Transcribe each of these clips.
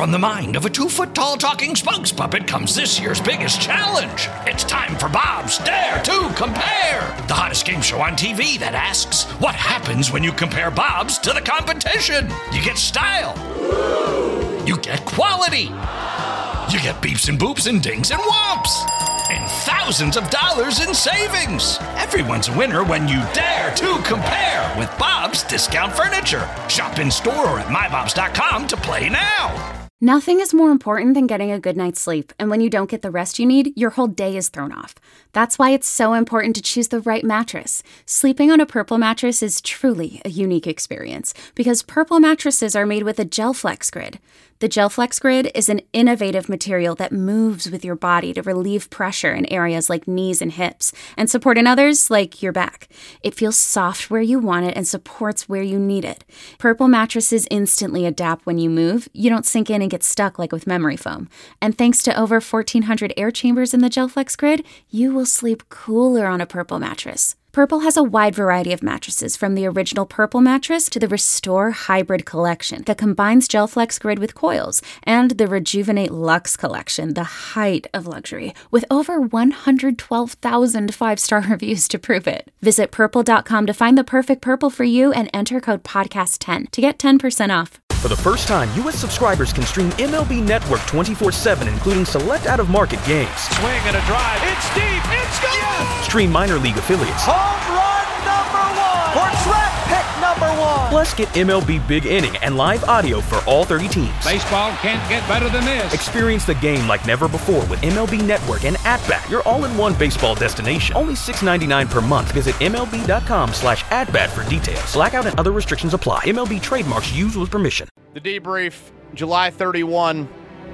from the mind of a 2-foot-tall talking spokes puppet comes this year's biggest challenge. It's time for Bob's Dare to Compare, the hottest game show on TV that asks, what happens when you compare Bobs to the competition? You get style. You get quality. You get beeps and boops and dings and whomps. And thousands of dollars in savings. Everyone's a winner when you dare to compare with Bob's Discount Furniture. Shop in store or at mybobs.com to play now. Nothing is more important than getting a good night's sleep, and when you don't get the rest you need, your whole day is thrown off. That's why it's so important to choose the right mattress. Sleeping on a Purple mattress is truly a unique experience, because Purple mattresses are made with a GelFlex Grid. The GelFlex Grid is an innovative material that moves with your body to relieve pressure in areas like knees and hips, and support in others like your back. It feels soft where you want it and supports where you need it. Purple mattresses instantly adapt when you move. You don't sink in and get stuck like with memory foam. And thanks to over 1,400 air chambers in the GelFlex Grid, you will sleep cooler on a Purple mattress. Purple has a wide variety of mattresses, from the original Purple mattress to the Restore Hybrid collection that combines GelFlex Grid with coils, and the Rejuvenate Luxe collection, the height of luxury, with over 112,000 5-star reviews to prove it. Visit purple.com to find the perfect Purple for you and enter code podcast10 to get 10% off. For the first time, U.S. subscribers can stream MLB Network 24/7, including select out-of-market games. Swing and a drive. It's deep. It's gone. Yes! Stream minor league affiliates. Home run number 1. Or draft pick number 1. Plus, get MLB Big Inning and live audio for all 30 teams. Baseball can't get better than this. Experience the game like never before with MLB Network and @Bat, your all-in-one baseball destination. Only $6.99 per month. Visit MLB.com/@Bat for details. Blackout and other restrictions apply. MLB trademarks used with permission. The debrief, July 31,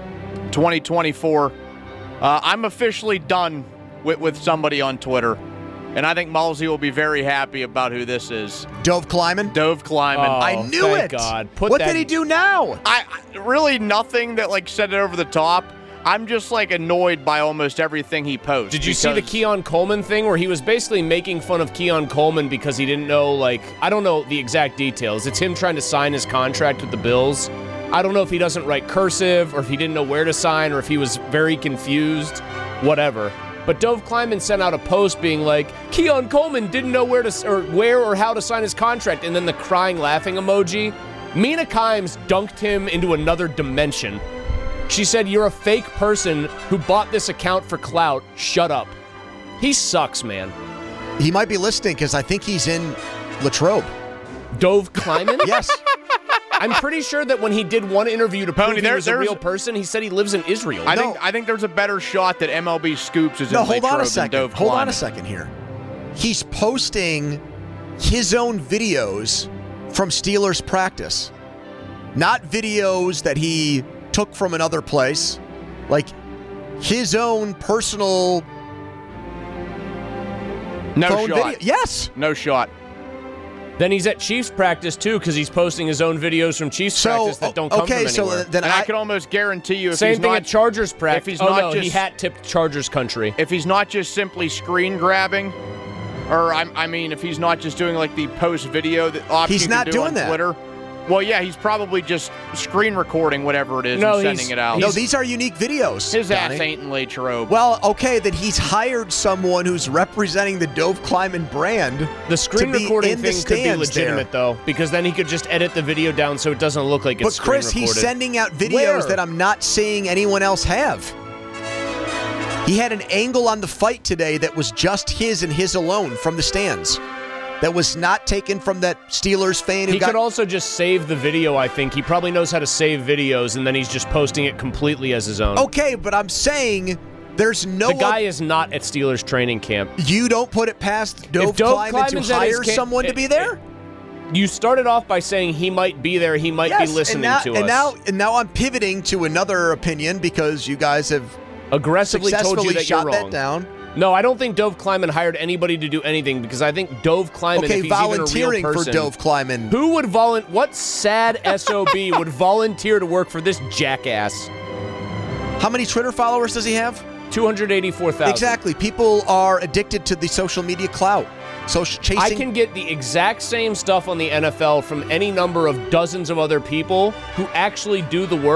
2024. I'm officially done with somebody on Twitter, and I think Malsey will be very happy about who this is. Dove Kleiman? Dove Kleiman. Oh, I knew it. God. What did he do now? I really nothing that set it over the top. I'm just annoyed by almost everything he posts. Did you see the Keon Coleman thing where he was basically making fun of Keon Coleman because he didn't know, I don't know the exact details. It's him trying to sign his contract with the Bills. I don't know if he doesn't write cursive or if he didn't know where to sign or if he was very confused, whatever. But Dove Kleiman sent out a post being like, Keon Coleman didn't know where or how to sign his contract, and then the crying laughing emoji. Mina Kimes dunked him into another dimension. She said, you're a fake person who bought this account for clout. Shut up. He sucks, man. He might be listening because I think he's in Latrobe. Dove Kleiman? Yes. I'm pretty sure that when he did one interview to prove he was a real person, he said he lives in Israel. I think there's a better shot that MLB Scoops is in Latrobe than Dove Kleiman. Hold on a second here. He's posting his own videos from Steelers practice. Not videos that he took from another place, his own personal phone video. Yes. No shot. Then he's at Chiefs practice too because he's posting his own videos from Chiefs practice that don't come from anywhere. So then I can almost guarantee you, same thing at Chargers practice. If he's not he hat-tipped Chargers country. If he's not just simply screen grabbing, or if he's not just doing the post video option he's not doing on Twitter. Well, yeah, he's probably just screen recording whatever it is and sending it out. No, these are unique videos. His ass ain't in Latrobe. Well, okay, that he's hired someone who's representing the Dove Kleiman brand. The screen recording thing could be legitimate, though, because then he could just edit the video down so it doesn't look like it's screen recorded. But, Chris, he's sending out videos that I'm not seeing anyone else have. He had an angle on the fight today that was just his and his alone from the stands. That was not taken from that Steelers fan He could also just save the video, I think. He probably knows how to save videos, and then he's just posting it completely as his own. Okay, but I'm saying there's no... The guy is not at Steelers training camp. You don't put it past Dove Kleiman to hire someone to be there? You started off by saying he might be there, he might be listening to us. And now I'm pivoting to another opinion because you guys have aggressively told you that you're wrong. That down. No, I don't think Dove Kleiman hired anybody to do anything because I think Dove Kleiman, if he's volunteering even a real person, for Dove Kleiman. Who would what sad SOB would volunteer to work for this jackass? How many Twitter followers does he have? 284,000. Exactly. People are addicted to the social media clout. Chasing. I can get the exact same stuff on the NFL from any number of dozens of other people who actually do the work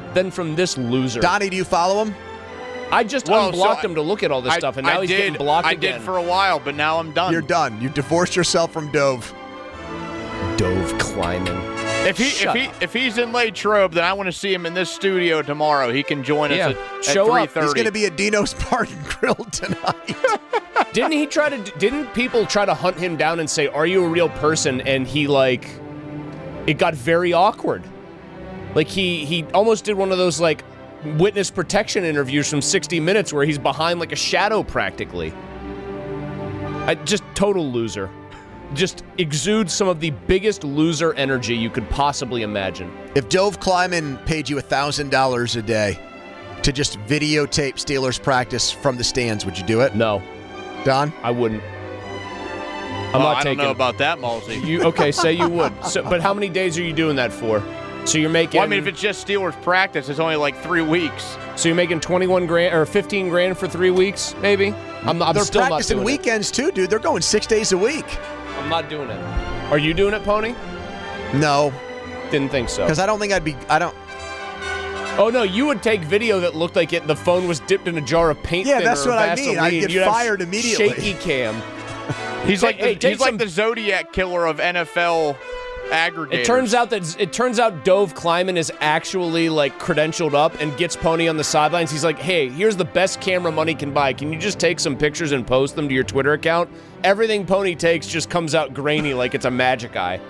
than from this loser. Donnie, do you follow him? I just unblocked him to look at all this stuff, and now he's getting blocked again. I did for a while, but now I'm done. You're done. You divorced yourself from Dove. Dove Kleiman. If he's in Latrobe, then I want to see him in this studio tomorrow. He can join us at 3:30. He's going to be at Dino's Bar and Grill tonight. Didn't people try to hunt him down and say, "Are you a real person?" And it got very awkward. Like he almost did one of those like witness protection interviews from 60 Minutes where he's behind like a shadow practically. Just total loser. Just exudes some of the biggest loser energy you could possibly imagine. If Dove Kleiman paid you $1,000 a day to just videotape Steelers practice from the stands, would you do it? No. Don? I wouldn't. I don't know about that, Malsey. Okay, say you would. But how many days are you doing that for? So you're making... Well, I mean, if it's just Steelers practice, it's only like 3 weeks. So you're making $21,000 or $15,000 for 3 weeks, maybe? I'm They're still not practicing doing weekends too, dude. They're going 6 days a week. I'm not doing it. Are you doing it, Pony? No. Didn't think so. Because I don't think I don't... Oh, no, you would take video that looked like the phone was dipped in a jar of paint thinner. Yeah, that's or what Vaseline. I mean. I'd get fired immediately. Shaky cam. He's like the Zodiac killer of NFL aggregators. It turns out Dove Kleiman is actually like credentialed up and gets Pony on the sidelines. He's like, "Hey, here's the best camera money can buy. Can you just take some pictures and post them to your Twitter account?" Everything Pony takes just comes out grainy like it's a magic eye.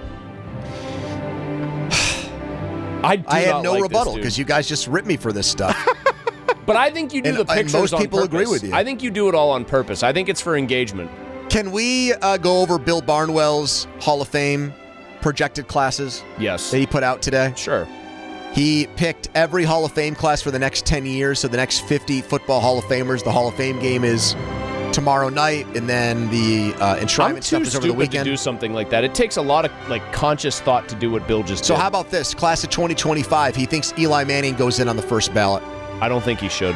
I had no rebuttal because you guys just ripped me for this stuff. But I think you do the pictures on purpose. Most people agree with you. I think you do it all on purpose. I think it's for engagement. Can we go over Bill Barnwell's Hall of Fame projected classes? Yes. That he put out today? Sure. He picked every Hall of Fame class for the next 10 years, so the next 50 football Hall of Famers. The Hall of Fame game is tomorrow night, and then the enshrinement stuff is over the weekend. I'm too stupid to do something like that. It takes a lot of conscious thought to do what Bill just did. So how about this? Class of 2025, he thinks Eli Manning goes in on the first ballot. I don't think he should.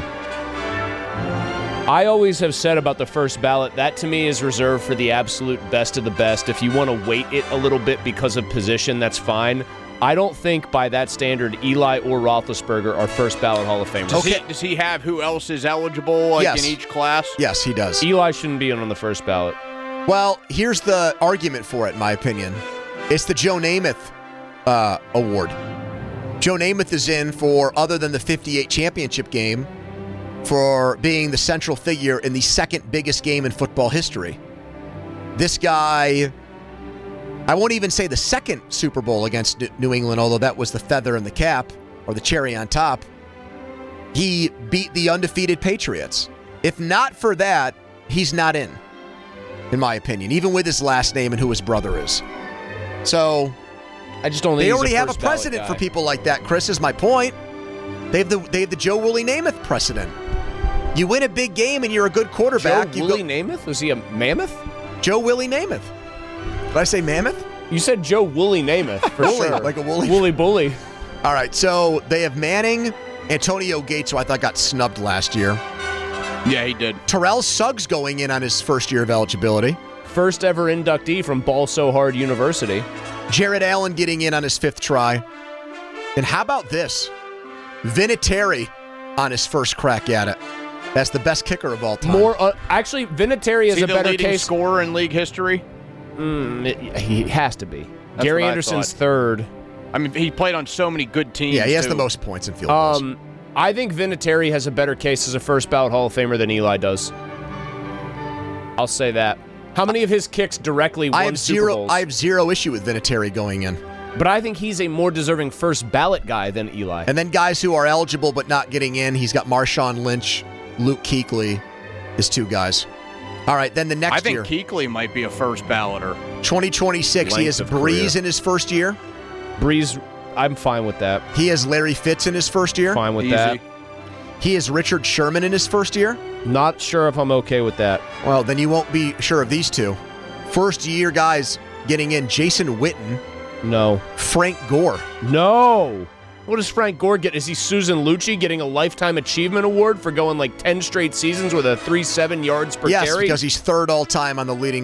I always have said about the first ballot, that to me is reserved for the absolute best of the best. If you want to weight it a little bit because of position, that's fine. I don't think by that standard Eli or Roethlisberger are first ballot Hall of Famers. Does he have who else is eligible in each class? Yes, he does. Eli shouldn't be on the first ballot. Well, here's the argument for it, in my opinion. It's the Joe Namath award. Joe Namath is in for, other than the 58 championship game, for being the central figure in the second biggest game in football history. This guy, I won't even say the second Super Bowl against New England, although that was the feather in the cap, or the cherry on top. He beat the undefeated Patriots. If not for that, he's not in my opinion, even with his last name and who his brother is. So, I just don't think they already have a precedent for people like that, Chris, is my point. They have the Joe Willie Namath precedent. You win a big game and you're a good quarterback. Joe Willie Namath? Was he a mammoth? Joe Willie Namath. Did I say mammoth? You said Joe Willie Namath, for sure. Like a woolly. Woolly bully. All right, so they have Manning, Antonio Gates, who I thought got snubbed last year. Yeah, he did. Terrell Suggs going in on his first year of eligibility. First ever inductee from Ball So Hard University. Jared Allen getting in on his 5th try. And how about this? Vinatieri on his first crack at it. That's the best kicker of all time. Actually, Vinatieri is a better leading case. Scorer in league history? He has to be. That's Gary Anderson's third. I mean, he played on so many good teams. Yeah, he has the most points in field goals. I think Vinatieri has a better case as a first ballot Hall of Famer than Eli does. I'll say that. How many of his kicks directly won Super Bowls? I have zero issue with Vinatieri going in. But I think he's a more deserving first ballot guy than Eli. And then guys who are eligible but not getting in, he's got Marshawn Lynch, Luke Kuechly, his 2 guys. All right, then the next year. I think Kuechly might be a first balloter. 2026, he has Breeze in his first year. Breeze, I'm fine with that. He has Larry Fitz in his first year. Fine with that. He has Richard Sherman in his first year. Not sure if I'm okay with that. Well, then you won't be sure of these 2. First year guys getting in, Jason Witten. No. Frank Gore. No. What does Frank Gore get? Is he Susan Lucci getting a Lifetime Achievement Award for going like 10 straight seasons with a 3.7 yards per carry? Yes, because he's 3rd all time on the leading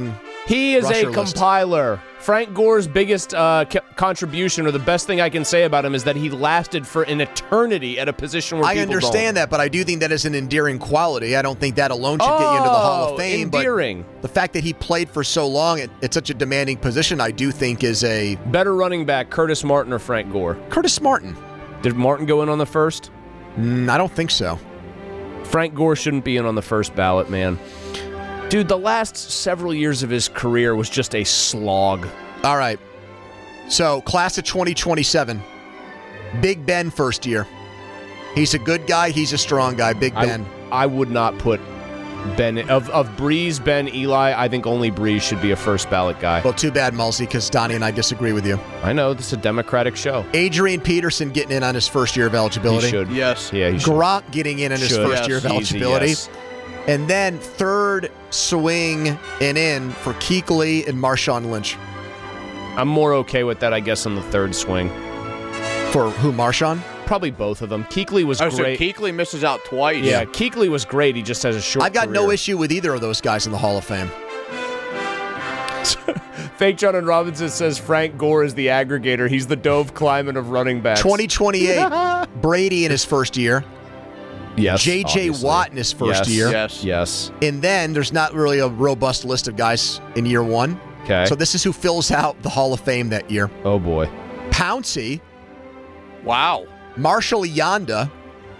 He is rusher a list. compiler. Frank Gore's biggest contribution, or the best thing I can say about him, is that he lasted for an eternity at a position where I people understand don't. that, but I do think that is an endearing quality. I don't think that alone should get you into the Hall of Fame. Endearing. But the fact that he played for so long at such a demanding position, I do think is a... Better running back, Curtis Martin or Frank Gore? Curtis Martin. Did Martin go in on the first? I don't think so. Frank Gore shouldn't be in on the first ballot, man. Dude, the last several years of his career was just a slog. All right. So, class of 2027. Big Ben first year. He's a good guy. He's a strong guy. Big Ben. I would not put Ben... Of Breeze, Ben, Eli, I think only Breeze should be a first ballot guy. Well, too bad, Mulsey, because Donnie and I disagree with you. I know, this is a Democratic show. Adrian Peterson getting in on his first year of eligibility. He should. Yes. Yeah, he should. Gronk getting in on his first year of Easy, eligibility. yes. And then third swing and in for Kuechly and Marshawn Lynch. I'm more okay with that, I guess, on the third swing. For who, Marshawn? Probably both of them. Kuechly was So great. Kuechly misses out twice. Yeah, Kuechly was great. He just has a short I've got no career. issue with either of those guys in the Hall of Fame. Fake John and Robinson says Frank Gore is the aggregator. He's the Dove Kleiman of running backs. 2028, Brady in his first year. Yes. J.J. obviously. Watt in his first Yes, year. Yes. Yes. And then there's not really a robust list of guys in year one. Okay. So this is who fills out the Hall of Fame that year. Oh, boy. Pouncey, Wow. Marshall Yanda,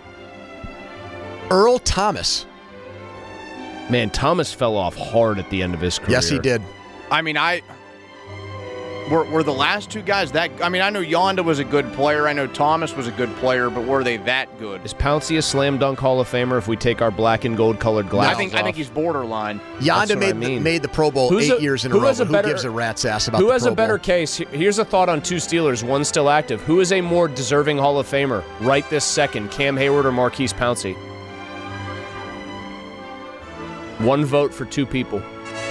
Earl Thomas. Man, Thomas fell off hard at the end of his career. Yes, he did. I mean, were the last two guys that... I mean, I know Yonda was a good player. I know Thomas was a good player, but were they that good? Is Pouncey a slam dunk Hall of Famer if we take our black and gold colored glasses I think he's borderline. Yanda what I mean. made the Pro Bowl Who's 8 years in a who row. has a Who better- gives a rat's ass about Who the has Pro a better Bowl? case? Here's a thought on two Steelers, one still active. Who is a more deserving Hall of Famer right this second, Cam Hayward or Marquise Pouncey? One vote for two people.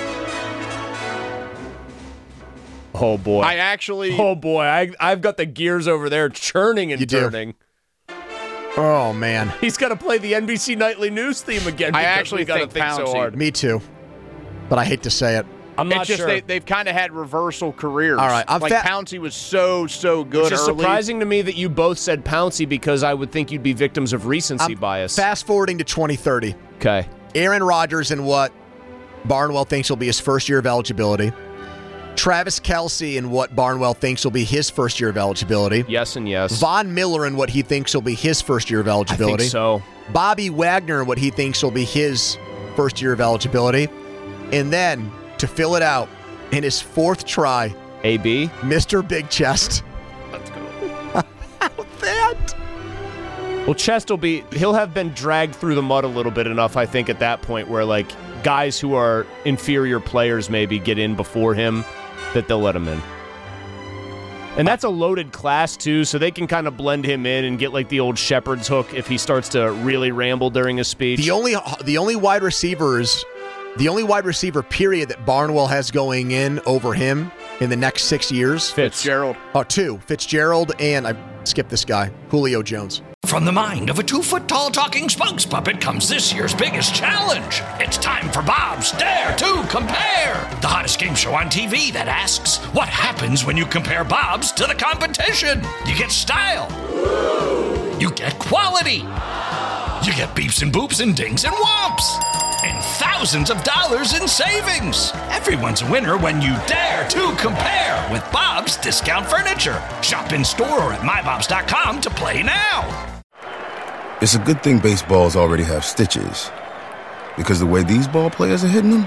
Oh, boy. Oh, boy. I've got the gears over there churning and You do. turning. Oh, man. He's got to play the NBC Nightly News theme again. I because actually we gotta think so Pouncey. hard. Me too. But I hate to say it. I'm not It's just sure. they've kind of had reversal careers. All right, I'm like Pouncey was so good It's just early. surprising to me that you both said Pouncey because I would think you'd be victims of recency I'm bias. Fast forwarding to 2030. Okay. Aaron Rodgers in what Barnwell thinks will be his first year of eligibility. Travis Kelce in what Barnwell thinks will be his first year of eligibility. Yes and yes. Von Miller in what he thinks will be his first year of eligibility. I think so. Bobby Wagner in what he thinks will be his first year of eligibility. And then, to fill it out, in his fourth try, AB? Mr. Big Chest. Let's go. How that? Well, Chest he'll have been dragged through the mud a little bit enough, I think, at that point where, like, guys who are inferior players maybe get in before him, that they'll let him in. And that's a loaded class, too, so they can kind of blend him in and get, like, the old shepherd's hook if he starts to really ramble during his speech. The only wide receiver period that Barnwell has going in over him in the next 6 years. Fitzgerald. Oh, two. Fitzgerald and I skipped this guy, Julio Jones. From the mind of a 2-foot-tall talking spokes puppet comes this year's biggest challenge. It's time for Bob's Dare to Compare, the hottest game show on TV that asks, what happens when you compare Bob's to the competition? You get style. You get quality. You get beeps and boops and dings and whomps. And thousands of dollars in savings. Everyone's a winner when you dare to compare with Bob's Discount Furniture. Shop in store or at mybobs.com to play now. It's a good thing baseballs already have stitches. Because the way these ball players are hitting them?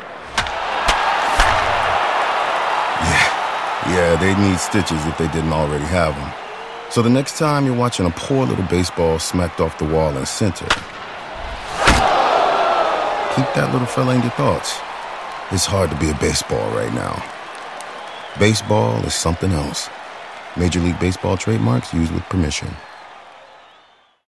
Yeah, they'd need stitches if they didn't already have them. So the next time you're watching a poor little baseball smacked off the wall in center, keep that little fella in your thoughts. It's hard to be a baseball right now. Baseball is something else. Major League Baseball trademarks used with permission.